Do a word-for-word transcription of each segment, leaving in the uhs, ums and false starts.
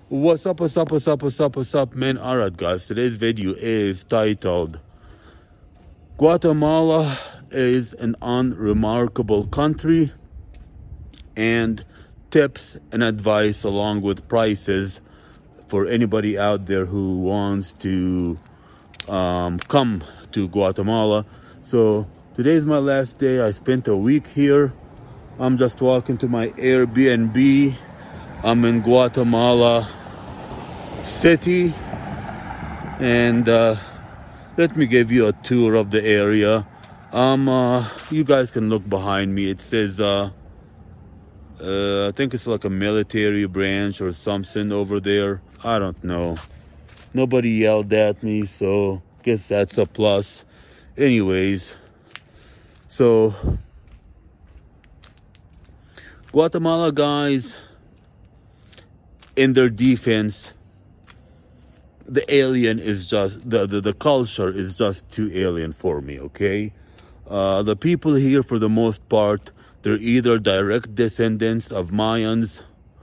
What's up, what's up, what's up, what's up, what's up, man? Alright, guys, today's video is titled Guatemala is an unremarkable country, and tips and advice along with prices for anybody out there who wants to um, come to Guatemala. So today's my last day. I spent a week here. I'm just walking to my Airbnb. I'm in Guatemala City, and uh, let me give you a tour of the area. Um, uh, you guys can look behind me. It says, uh, uh, I think it's like a military branch or something over there. I don't know. Nobody yelled at me, so guess that's a plus. Anyways, so Guatemala guys, in their defense, the alien is just, the, the, the culture is just too alien for me, okay? Uh, the people here, for the most part, they're either direct descendants of Mayans,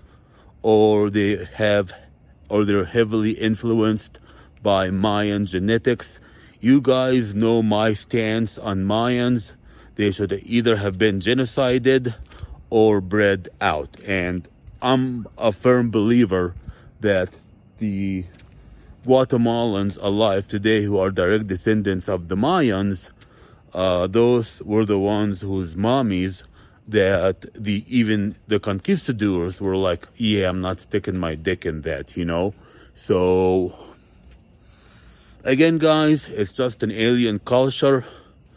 or they have, or they're heavily influenced by Mayan genetics. You guys know my stance on Mayans. They should either have been genocided or bred out. And I'm a firm believer that the Guatemalans alive today who are direct descendants of the Mayans, uh, those were the ones whose mommies that the even the conquistadors were like, yeah, I'm not sticking my dick in that, you know? So, again, guys, it's just an alien culture.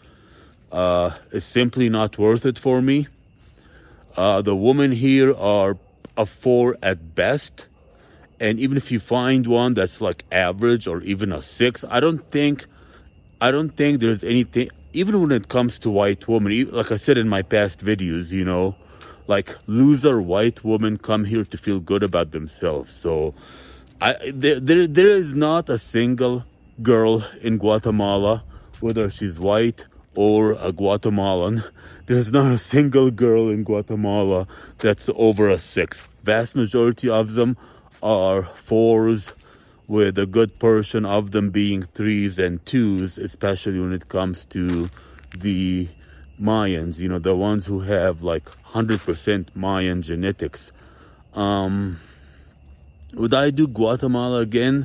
Uh, it's simply not worth it for me. Uh, the women here are a four at best. And even if you find one that's like average or even a six, I don't think, I don't think there's anything, even when it comes to white women, like I said in my past videos, you know, like loser white women come here to feel good about themselves. So I, there, there, there is not a single girl in Guatemala, whether she's white or a Guatemalan, there's not a single girl in Guatemala that's over a six. Vast majority of them are fours, with a good portion of them being threes and twos, especially when it comes to the Mayans, you know, the ones who have like one hundred percent Mayan genetics. Um, would I do Guatemala again?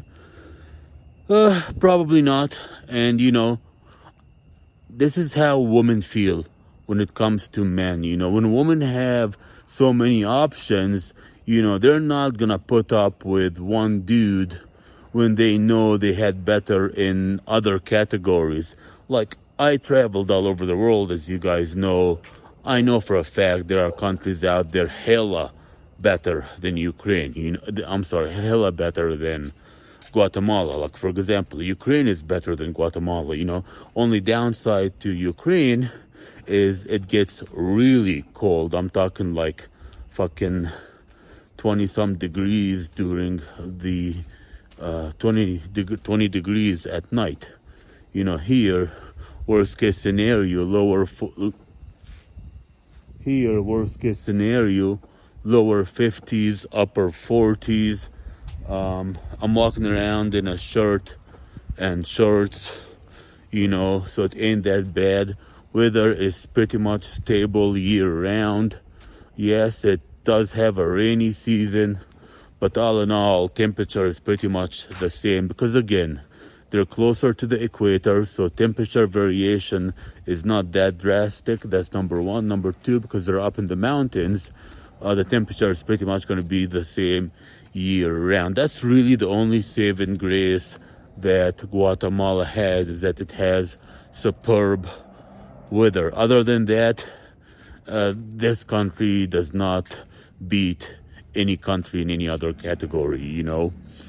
Uh, probably not. And, you know, this is how women feel when it comes to men. You know, when women have so many options, you know, they're not gonna put up with one dude when they know they had better in other categories. Like, I traveled all over the world, as you guys know. I know for a fact there are countries out there hella better than Ukraine. You know, I'm sorry, hella better than Guatemala. Like, for example, Ukraine is better than Guatemala, you know. Only downside to Ukraine is it gets really cold. I'm talking like fucking twenty some degrees during the uh, twenty, deg twenty degrees at night. You know, here, worst case scenario, lower, here, worst case scenario, lower fifties, upper forties. Um, I'm walking around in a shirt and shorts, you know, so it ain't that bad. Weather is pretty much stable year round. Yes, it does have a rainy season, but all in all, temperature is pretty much the same because, again, they're closer to the equator, so temperature variation is not that drastic. That's number one. Number two, because they're up in the mountains, uh, the temperature is pretty much going to be the same year round. That's really the only saving grace that Guatemala has, is that it has superb weather. Other than that, uh, this country does not beat any country in any other category, you know.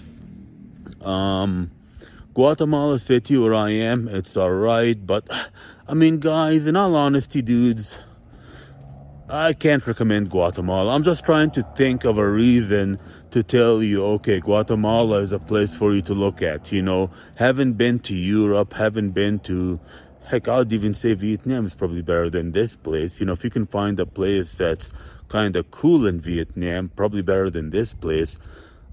Um, Guatemala City, where I am, it's alright, but I mean, guys, in all honesty, dudes, I can't recommend Guatemala. I'm just trying to think of a reason to tell you, okay, Guatemala is a place for you to look at, you know. Haven't been to Europe, haven't been to, heck, I'd even say Vietnam is probably better than this place. You know, if you can find a place that's kind of cool in Vietnam, probably better than this place.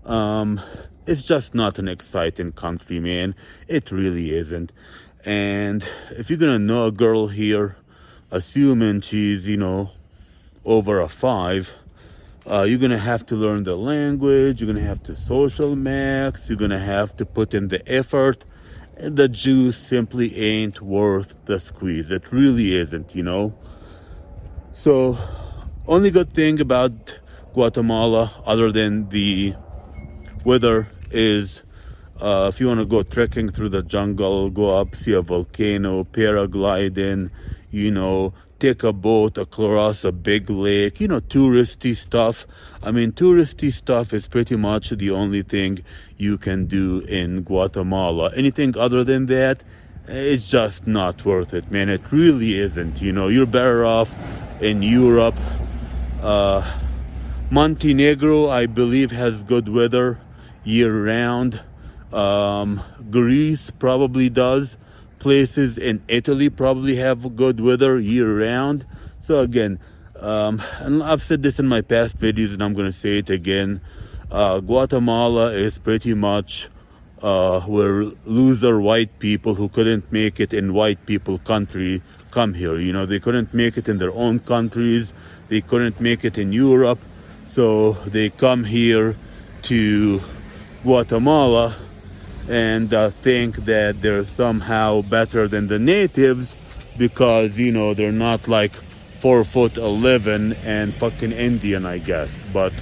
Um, it's just not an exciting country, man. It really isn't. And if you're gonna know a girl here, assuming she's, you know, over a five, uh, you're gonna have to learn the language, you're gonna have to social max, you're gonna have to put in the effort. And the juice simply ain't worth the squeeze. It really isn't, you know. So, only good thing about Guatemala, other than the weather, is uh, if you want to go trekking through the jungle, go up, see a volcano, paragliding, you know, take a boat across a big lake, you know, touristy stuff. I mean, touristy stuff is pretty much the only thing you can do in Guatemala. Anything other than that, it's just not worth it, man. It really isn't. You know, you're better off in Europe. Uh, Montenegro, I believe, has good weather year-round. Um, Greece probably does. Places in Italy probably have good weather year-round. So again, um, and I've said this in my past videos, and I'm going to say it again. Uh, Guatemala is pretty much uh, where loser white people who couldn't make it in white people country come here. You know, they couldn't make it in their own countries. They couldn't make it in Europe. So they come here to Guatemala and uh, think that they're somehow better than the natives because, you know, they're not like four foot eleven and fucking Indian, I guess. But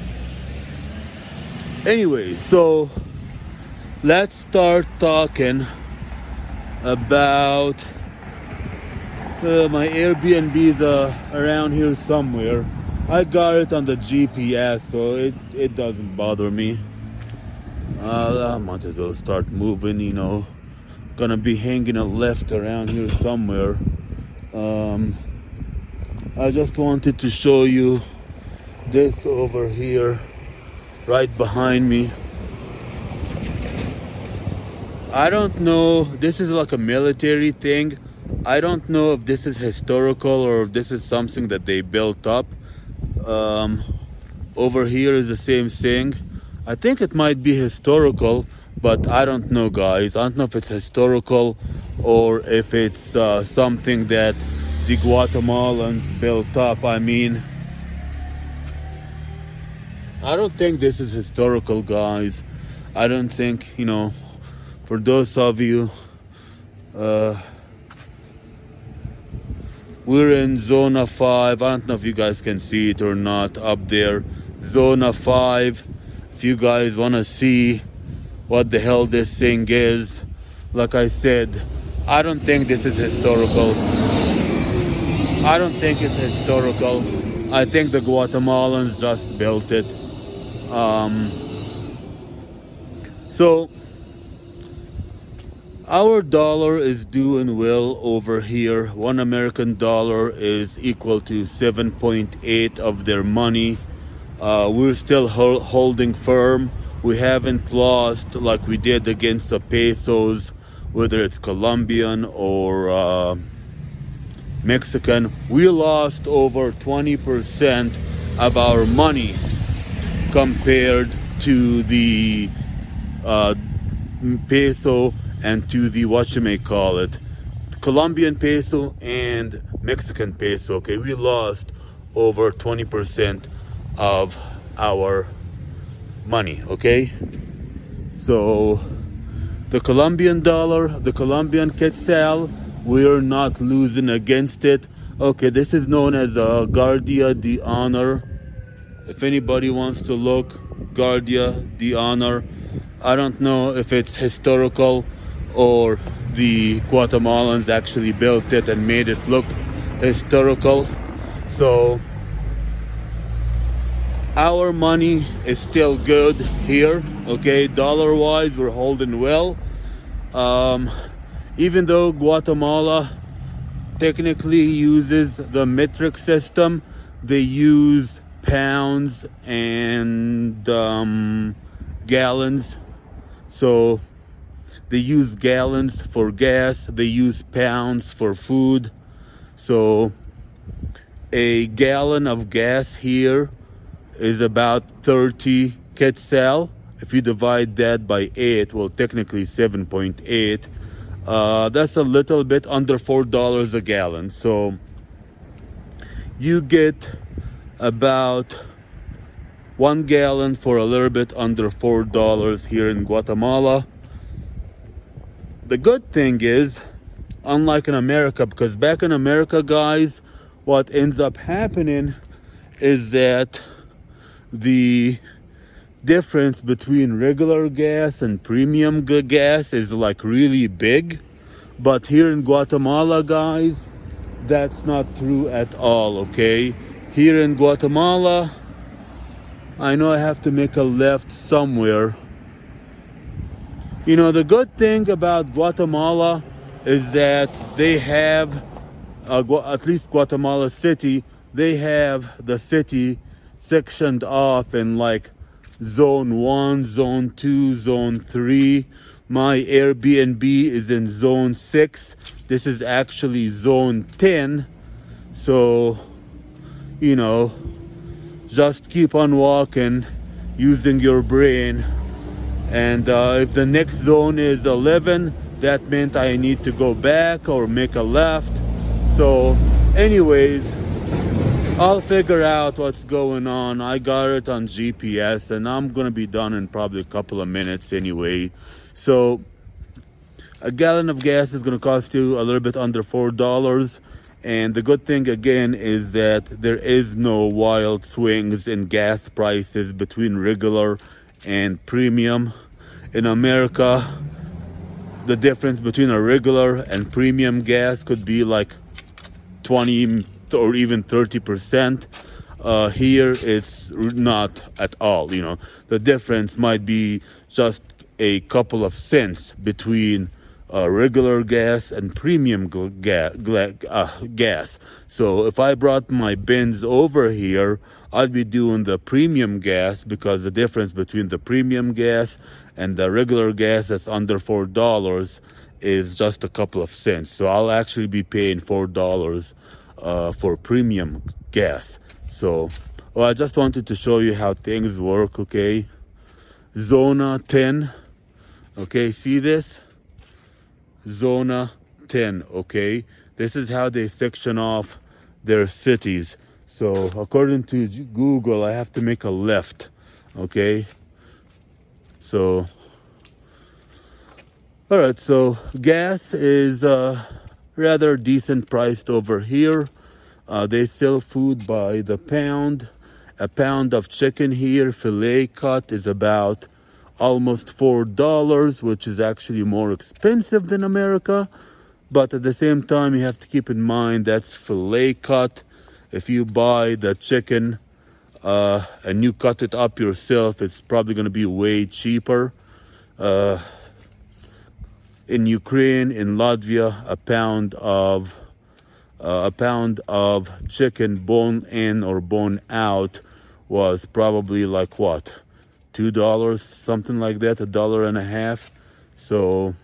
anyway, so let's start talking about uh, my Airbnb's uh, around here somewhere. I got it on the G P S, so it, it doesn't bother me. Uh, I might as well start moving, you know. Gonna be hanging a left around here somewhere. Um, I just wanted to show you this over here, right behind me. I don't know, this is like a military thing. I don't know if this is historical or if this is something that they built up. Um, over here is the same thing. I think it might be historical, but I don't know, guys. I don't know if it's historical or if it's uh, something that the Guatemalans built up. I mean, I don't think this is historical, guys. I don't think, you know, for those of you, uh, we're in Zona five. I don't know if you guys can see it or not up there. Zona five. If you guys want to see what the hell this thing is, like I said, I don't think this is historical. I don't think it's historical. I think the Guatemalans just built it. Um, so, our dollar is doing well over here. One American dollar is equal to seven point eight of their money. Uh, we're still ho holding firm. We haven't lost like we did against the pesos, whether it's Colombian or uh, Mexican. We lost over twenty percent of our money compared to the uh, peso and to the whatchamacallit, Colombian peso and Mexican peso. Okay, we lost over twenty percent of our money. Okay, so the Colombian dollar, the Colombian quetzal, we're not losing against it. Okay, this is known as a Guardia de Honor. If anybody wants to look, Guardia de Honor. I don't know if it's historical or the Guatemalans actually built it and made it look historical. So our money is still good here. Okay, dollar wise, we're holding well. Um, even though Guatemala technically uses the metric system, they use pounds and um, gallons. So they use gallons for gas, they use pounds for food. So a gallon of gas here is about thirty quetzal. If you divide that by eight, well, technically seven point eight, uh, that's a little bit under four dollars a gallon. So you get about one gallon for a little bit under four dollars here in Guatemala. The good thing is, unlike in America, because back in America, guys, what ends up happening is that the difference between regular gas and premium gas is like really big. But here in Guatemala, guys, that's not true at all, okay? Here in Guatemala, I know I have to make a left somewhere. You know, the good thing about Guatemala is that they have, uh, at least Guatemala City, they have the city sectioned off in like zone one, zone two, zone three. My Airbnb is in zone six. This is actually zone ten. So, you know, just keep on walking, using your brain. And uh, if the next zone is eleven, that meant I need to go back or make a left. So anyways, I'll figure out what's going on. I got it on G P S and I'm gonna be done in probably a couple of minutes anyway. So a gallon of gas is gonna cost you a little bit under four dollars. And the good thing again is that there is no wild swings in gas prices between regular and premium. In America, the difference between a regular and premium gas could be like twenty or even thirty percent. Uh, here, it's not at all. You know, the difference might be just a couple of cents between uh, regular gas and premium ga uh, gas. So if I brought my bins over here, I'd be doing the premium gas, because the difference between the premium gas and the regular gas that's under four dollars is just a couple of cents. So I'll actually be paying four dollars uh, for premium gas. So, well, I just wanted to show you how things work, okay? Zona ten, okay, see this? Zona ten, okay? This is how they section off their cities. So according to Google, I have to make a left, okay? So, all right, so gas is uh, rather decent priced over here. Uh, they sell food by the pound. A pound of chicken here, filet cut, is about almost four dollars, which is actually more expensive than America. But at the same time, you have to keep in mind that's filet cut. If you buy the chicken uh, and you cut it up yourself, it's probably going to be way cheaper. Uh, in Ukraine, in Latvia, a pound of uh, a pound of chicken bone in or bone out was probably like what, two dollars, something like that, a dollar and a half. So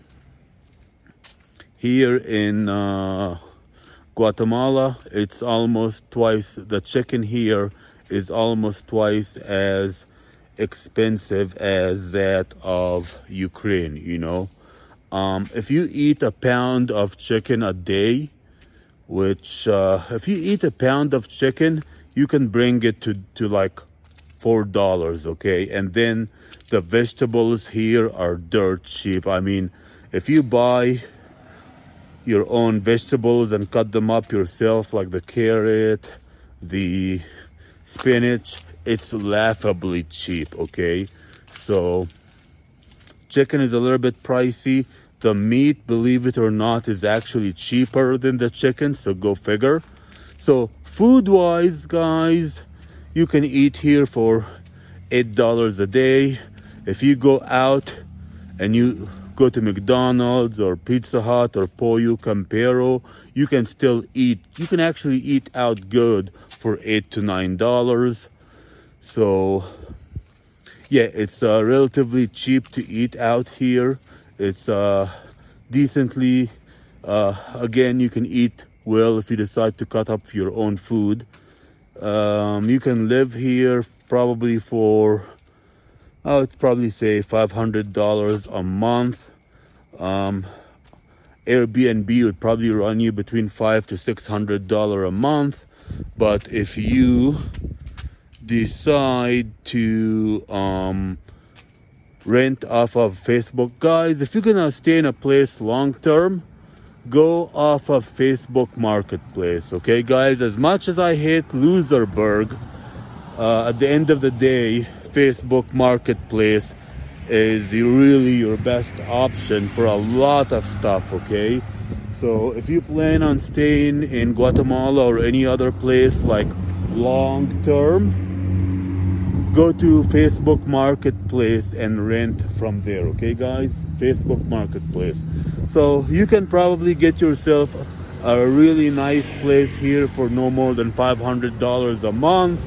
here in uh, Guatemala, it's almost twice, the chicken here is almost twice as expensive as that of Ukraine, you know. Um, if you eat a pound of chicken a day, which, uh, if you eat a pound of chicken, you can bring it to, to like four dollars, okay? And then the vegetables here are dirt cheap. I mean, if you buy your own vegetables and cut them up yourself, like the carrot, the spinach, it's laughably cheap, okay? So chicken is a little bit pricey. The meat, believe it or not, is actually cheaper than the chicken, so go figure. So food-wise, guys, you can eat here for eight dollars a day. If you go out and you go to McDonald's or Pizza Hut or Pollo Campero, you can still eat. You can actually eat out good for eight to nine dollars. So yeah, it's uh, relatively cheap to eat out here. It's uh, decently, uh, again, you can eat well if you decide to cut up your own food. Um, you can live here probably for I would probably say five hundred dollars a month. Um, Airbnb would probably run you between five to six hundred dollars a month. But if you decide to um, rent off of Facebook, guys, if you're gonna stay in a place long term, go off of Facebook Marketplace, okay, guys? As much as I hate Loserberg, uh, at the end of the day, Facebook Marketplace is really your best option for a lot of stuff, okay? So if you plan on staying in Guatemala or any other place like long term, go to Facebook Marketplace and rent from there, okay, guys? Facebook Marketplace. So you can probably get yourself a really nice place here for no more than five hundred dollars a month.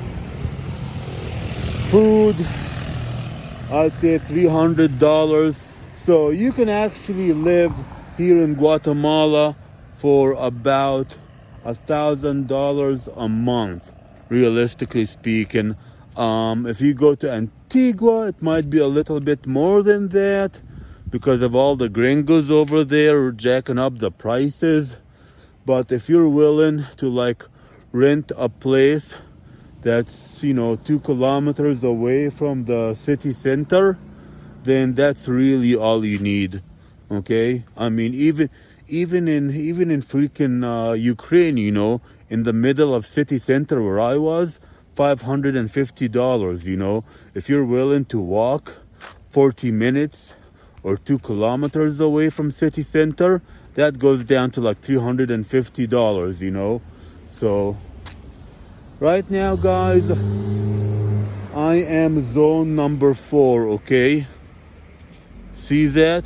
Food, I'd say three hundred dollars. So you can actually live here in Guatemala for about a thousand dollars a month, realistically speaking. Um, if you go to Antigua, it might be a little bit more than that because of all the gringos over there jacking up the prices. But if you're willing to like rent a place that's, you know, two kilometers away from the city center, then that's really all you need. Okay, I mean, even even in even in freaking uh, Ukraine, you know, in the middle of city center where I was, five hundred and fifty dollars. You know, if you're willing to walk forty minutes or two kilometers away from city center, that goes down to like three hundred and fifty dollars. You know, so. Right now, guys, I am zone number four, okay? See that?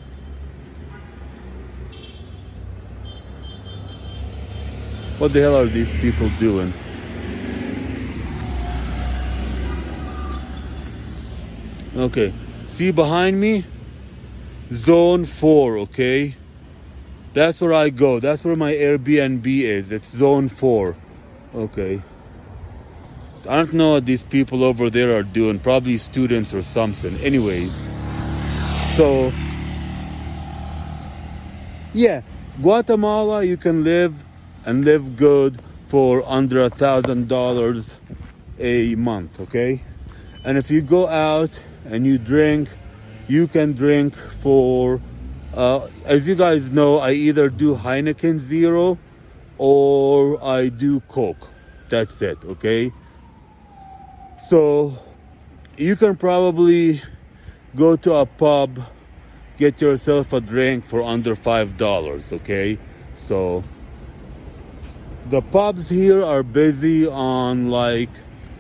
What the hell are these people doing? Okay, see behind me? Zone four, okay? That's where I go. That's where my Airbnb is. It's zone four. Okay. I don't know what these people over there are doing. Probably students or something. Anyways. So, yeah. Guatemala, you can live and live good for under a thousand dollars a month, okay? And if you go out and you drink, you can drink for, uh, as you guys know, I either do Heineken Zero or I do Coke. That's it, okay? So you can probably go to a pub, get yourself a drink for under five dollars, okay? So the pubs here are busy on like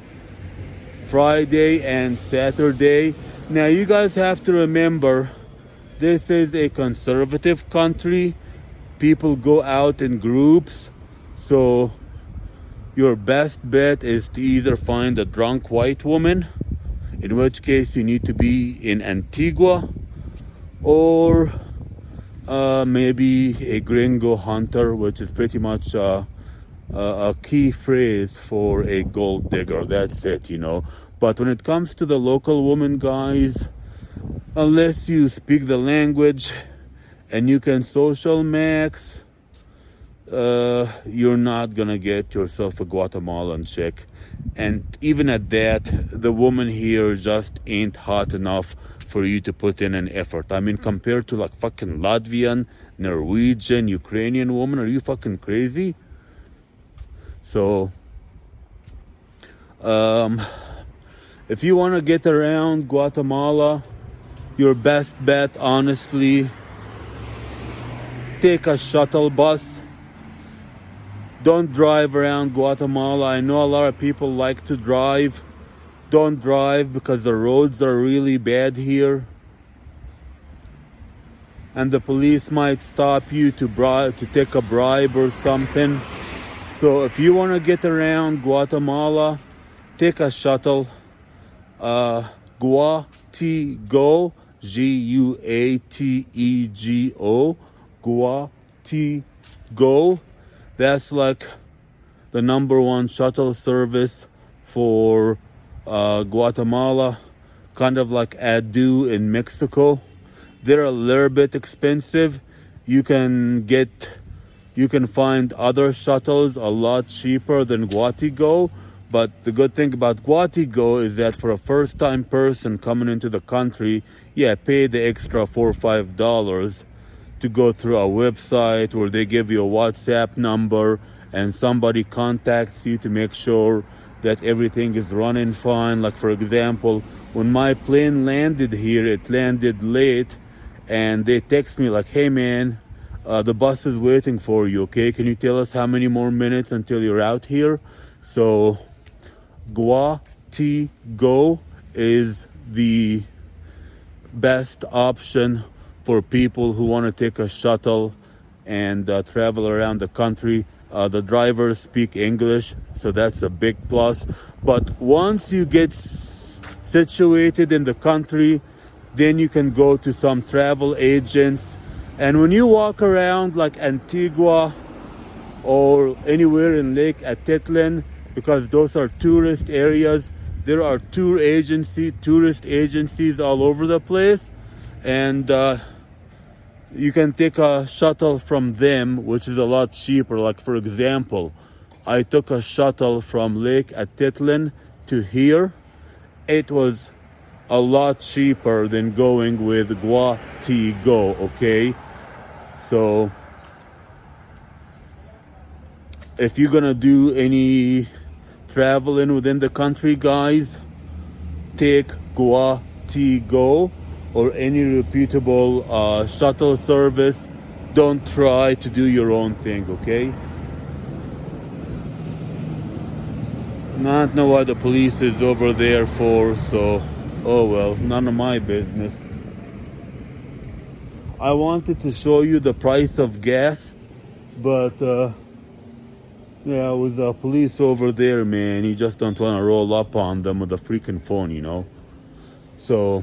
Friday and Saturday. Now you guys have to remember, this is a conservative country. People go out in groups, so your best bet is to either find a drunk white woman, in which case you need to be in Antigua, or uh, maybe a gringo hunter, which is pretty much uh, a key phrase for a gold digger. That's it, you know. But when it comes to the local woman, guys, unless you speak the language and you can social max, uh, you're not gonna get yourself a Guatemalan chick. And even at that, the woman here just ain't hot enough for you to put in an effort. I mean, compared to like fucking Latvian, Norwegian, Ukrainian woman, are you fucking crazy? So, um, if you want to get around Guatemala, your best bet, honestly, take a shuttle bus. Don't drive around Guatemala. I know a lot of people like to drive. Don't drive because the roads are really bad here. And the police might stop you to bribe, to take a bribe or something. So if you want to get around Guatemala, take a shuttle. Uh, Guatigo, G U A T E G O, Guatigo. That's like the number one shuttle service for uh, Guatemala. kind of like Adu in Mexico. They're a little bit expensive. You can get, you can find other shuttles a lot cheaper than Guatigo. But the good thing about Guatigo is that for a first-time person coming into the country, yeah, pay the extra four or five dollars to go through a website where they give you a WhatsApp number and somebody contacts you to make sure that everything is running fine. Like, for example, when my plane landed here, it landed late, and they text me like, hey man, uh, the bus is waiting for you, okay? Can you tell us how many more minutes until you're out here? So Guatigo is the best option for people who want to take a shuttle and uh, travel around the country. Uh, the drivers speak English, so that's a big plus. But once you get s- situated in the country, then you can go to some travel agents. And when you walk around like Antigua or anywhere in Lake Atitlan, because those are tourist areas, there are tour agency, tourist agencies all over the place. And uh, you can take a shuttle from them, which is a lot cheaper. Like, for example, I took a shuttle from Lake Atitlan to here. It was a lot cheaper than going with Guatigo, okay? So if you're gonna do any traveling within the country, guys, take Guatigo or any reputable uh, shuttle service. Don't try to do your own thing, okay? Not know what the police is over there for, so oh well, none of my business. I wanted to show you the price of gas, but uh, yeah, with the police over there, man, you just don't want to roll up on them with a freaking phone, you know? So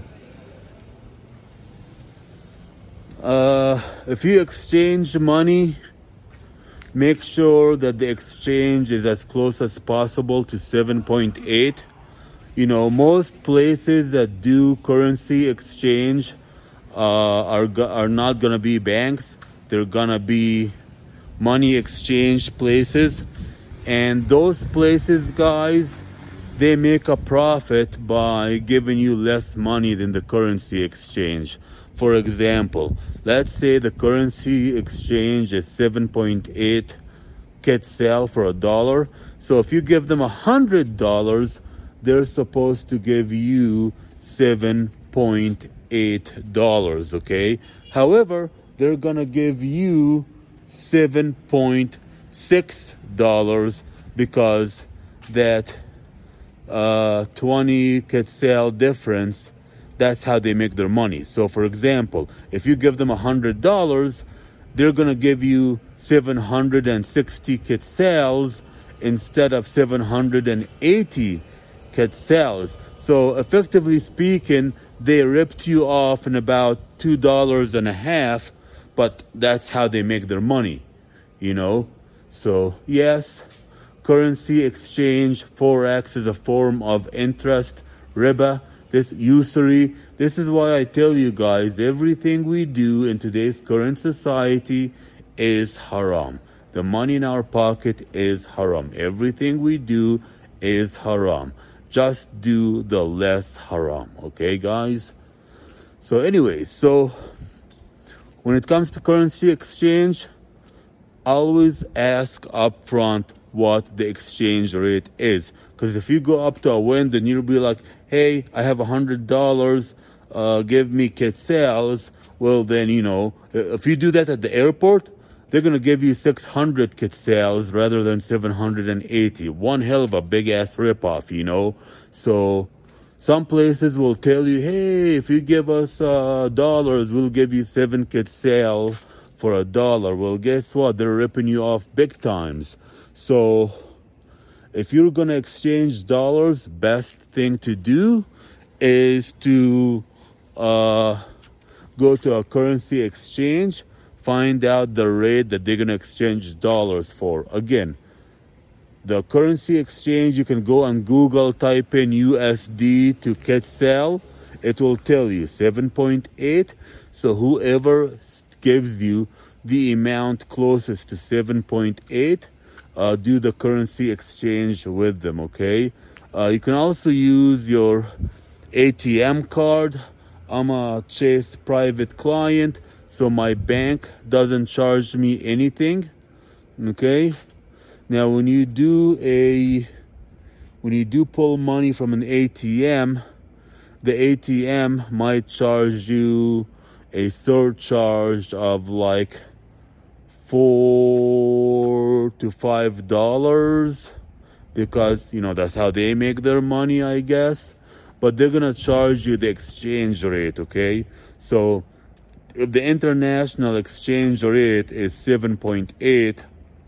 Uh, if you exchange money, make sure that the exchange is as close as possible to seven point eight. You know, most places that do currency exchange uh, are go- are not gonna be banks. They're gonna be money exchange places, and those places, guys, they make a profit by giving you less money than the currency exchange. For example, let's say the currency exchange is seven point eight quetzal for a dollar. So if you give them a hundred dollars, they're supposed to give you seven point eight dollars, okay? However, they're gonna give you seven point six dollars because that uh, twenty quetzal difference, that's how they make their money. So for example, if you give them a hundred dollars, they're gonna give you seven hundred sixty quetzals instead of seven hundred eighty quetzals. So effectively speaking, they ripped you off in about two dollars and a half, but that's how they make their money, you know? So yes, currency exchange, forex, is a form of interest, riba, this usury. This is why I tell you guys, everything we do in today's current society is haram. The money in our pocket is haram. Everything we do is haram. Just do the less haram, okay, guys? So anyways, so when it comes to currency exchange, always ask upfront what the exchange rate is. Because if you go up to a window and you'll be like, hey, I have a hundred dollars, uh, give me quetzals. Well, then, you know, if you do that at the airport, they're going to give you six hundred quetzals rather than seven hundred eighty. One hell of a big ass ripoff, you know? So some places will tell you, hey, if you give us uh, dollars, we'll give you seven quetzal for a dollar. Well, guess what? They're ripping you off big times. So if you're going to exchange dollars, best thing to do is to uh, go to a currency exchange, find out the rate that they're going to exchange dollars for. Again, the currency exchange, you can go on Google, type in U S D to quetzal, it will tell you seven point eight. So whoever gives you the amount closest to seven point eight, uh, do the currency exchange with them, okay? Uh, you can also use your A T M card. I'm a Chase private client, so my bank doesn't charge me anything, okay? Now, when you do a, when you do pull money from an A T M, the A T M might charge you a surcharge of like four to five dollars because, you know, that's how they make their money, I guess. But they're gonna charge you the exchange rate, okay? So if the international exchange rate is seven point eight,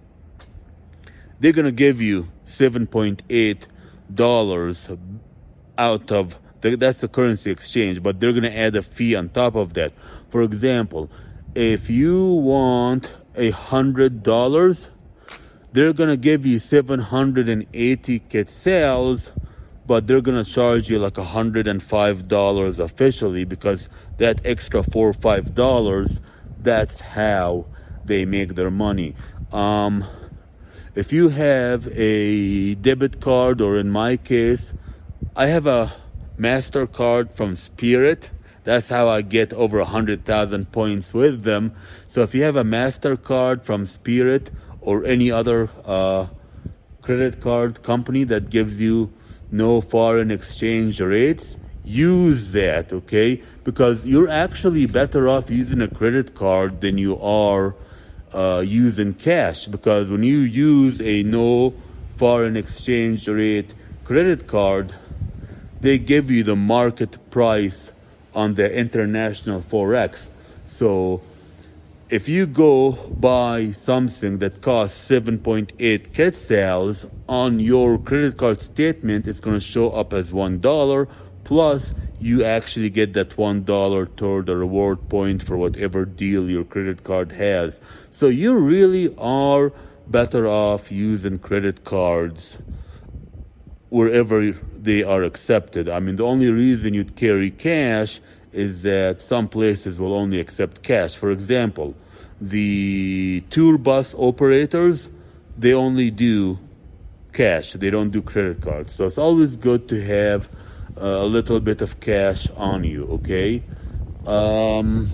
they're gonna give you seven point eight dollars out of the, that's the currency exchange, but they're gonna add a fee on top of that. For example, if you want a hundred dollars, they're gonna give you seven hundred and eighty quetzals, but they're gonna charge you like a hundred and five dollars officially, because that extra four or five dollars, that's how they make their money. Um, if you have a debit card, or in my case, I have a MasterCard from Spirit. That's how I get over a hundred thousand points with them. So if you have a MasterCard from Spirit or any other uh, credit card company that gives you no foreign exchange rates, use that, okay? Because you're actually better off using a credit card than you are uh, using cash. Because when you use a no foreign exchange rate credit card, they give you the market price on the international Forex. So if you go buy something that costs seven point eight quetzals, on your credit card statement, it's going to show up as one dollar, plus you actually get that one dollar toward the reward point for whatever deal your credit card has. So you really are better off using credit cards wherever they are accepted. I mean, the only reason you'd carry cash is that some places will only accept cash. For example, the tour bus operators, they only do cash. They don't do credit cards. So it's always good to have uh, a little bit of cash on you, okay? Um,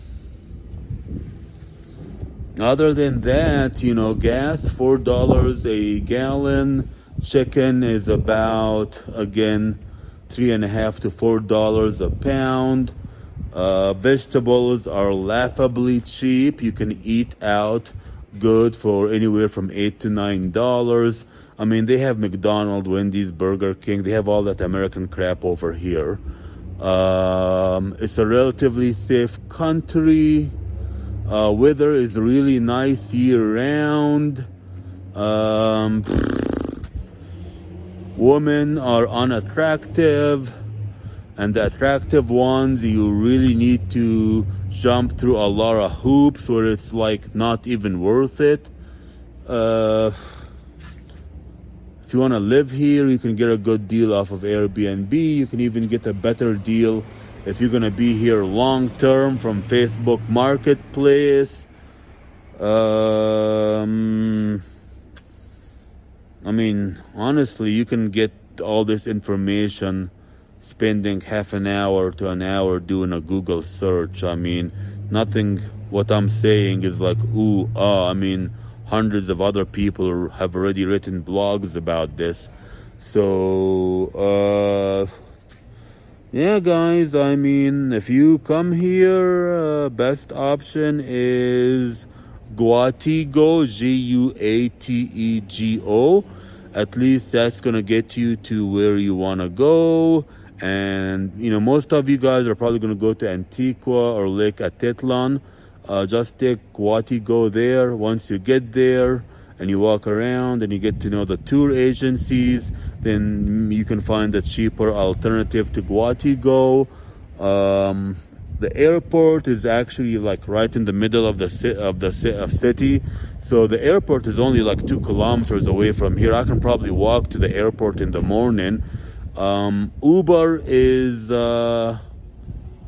other than that, you know, gas, four dollars a gallon. Chicken is about, again, three and a half to four dollars a pound. Uh, vegetables are laughably cheap. You can eat out good for anywhere from eight to nine dollars. I mean, they have McDonald's, Wendy's, Burger King. They have all that American crap over here. Um, it's a relatively safe country. Uh, weather is really nice year-round. Um, women are unattractive, and the attractive ones, you really need to jump through a lot of hoops where it's like not even worth it. Uh, if you want to live here, you can get a good deal off of Airbnb. You can even get a better deal if you're going to be here long term from Facebook Marketplace. Um, I mean, honestly, you can get all this information spending half an hour to an hour doing a Google search. I mean, nothing what I'm saying is like, ooh, ah. I mean, hundreds of other people have already written blogs about this. So, uh, yeah, guys, I mean, if you come here, uh, best option is Guatego, G U A T E G O. At least that's going to get you to where you want to go. And, you know, most of you guys are probably going to go to Antigua or Lake Atitlan. Uh, just take Guatego there. Once you get there and you walk around and you get to know the tour agencies, then you can find a cheaper alternative to Guatego. Um, the airport is actually like right in the middle of the ci- of the ci- of city, so the airport is only like two kilometers away from here. I can probably walk to the airport in the morning. Um, Uber is uh,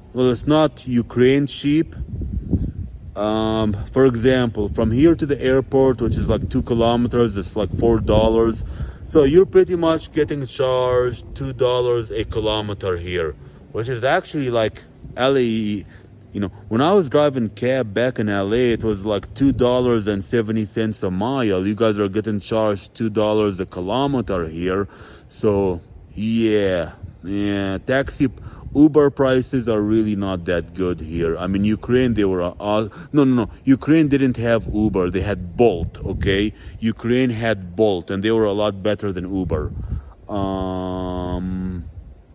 well, it's not Ukraine cheap. Um, for example, from here to the airport, which is like two kilometers, it's like four dollars. So you're pretty much getting charged two dollars a kilometer here, which is actually like L A. You know, when I was driving cab back in L A, it was like two dollars and seventy cents a mile. You guys are getting charged two dollars a kilometer here. So yeah, yeah, taxi. Uber prices are really not that good here. I mean, Ukraine, they were, uh, no, no, no. Ukraine didn't have Uber. They had Bolt, okay? Ukraine had Bolt, and they were a lot better than Uber. Um,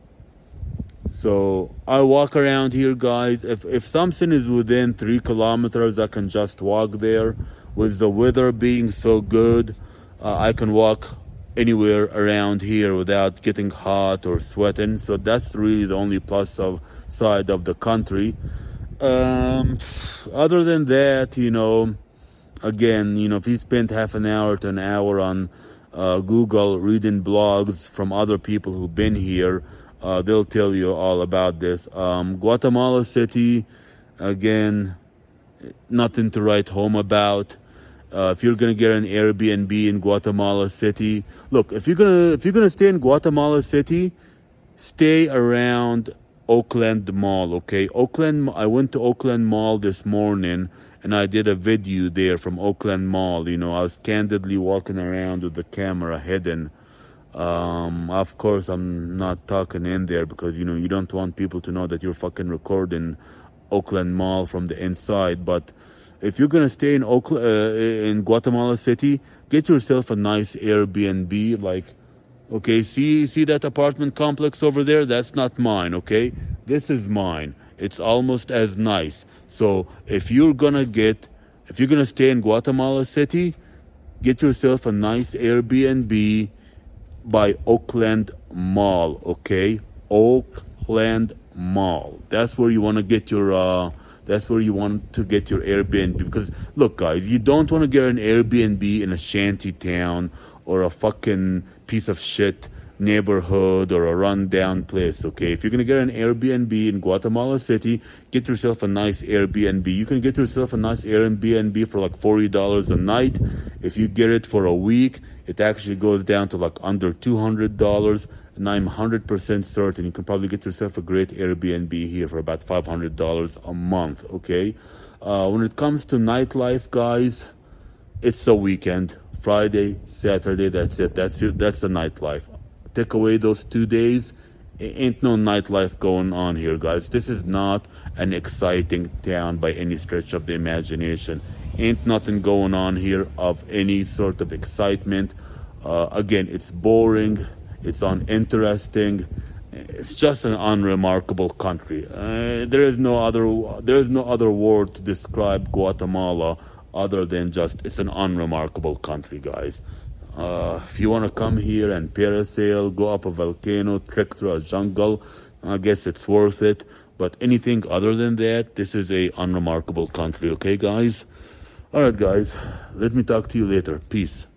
so I walk around here, guys. If, if something is within three kilometers, I can just walk there. With the weather being so good, uh, I can walk anywhere around here without getting hot or sweating. So that's really the only plus of side of the country. Um, other than that, you know, again, you know, if you spend half an hour to an hour on uh, Google reading blogs from other people who've been here, uh, they'll tell you all about this. Um, Guatemala City, again, nothing to write home about. Uh, if you're gonna get an Airbnb in Guatemala City, look, if you're gonna if you're gonna stay in Guatemala City, stay around Oakland Mall, okay? Oakland. I went to Oakland Mall this morning, and I did a video there from Oakland Mall. You know, I was candidly walking around with the camera hidden. Um, of course, I'm not talking in there because you know you don't want people to know that you're fucking recording Oakland Mall from the inside, but. If you're gonna stay in Oakland, uh, in Guatemala City, get yourself a nice Airbnb. Like, okay, see, see that apartment complex over there? That's not mine. Okay, this is mine. It's almost as nice. So if you're gonna get, if you're gonna stay in Guatemala City, get yourself a nice Airbnb by Oakland Mall. Okay, Oakland Mall. That's where you want to get your. Uh, That's where you want to get your Airbnb. Because, look, guys, you don't want to get an Airbnb in a shanty town or a fucking piece of shit neighborhood or a rundown place, okay? If you're going to get an Airbnb in Guatemala City, get yourself a nice Airbnb. You can get yourself a nice Airbnb for like forty dollars a night. If you get it for a week, it actually goes down to like under two hundred dollars. And I'm one hundred percent certain you can probably get yourself a great Airbnb here for about five hundred dollars a month, okay? Uh, when it comes to nightlife, guys, it's the weekend. Friday, Saturday, that's it. That's your, that's the nightlife. Take away those two days, ain't no nightlife going on here, guys. This is not an exciting town by any stretch of the imagination. Ain't nothing going on here of any sort of excitement. Uh, again, it's boring. It's uninteresting. It's just an unremarkable country. Uh, there is no other. There is no other word to describe Guatemala other than just it's an unremarkable country, guys. Uh, if you want to come here and parasail, go up a volcano, trek through a jungle, I guess it's worth it. But anything other than that, this is a unremarkable country. Okay, guys. All right, guys. Let me talk to you later. Peace.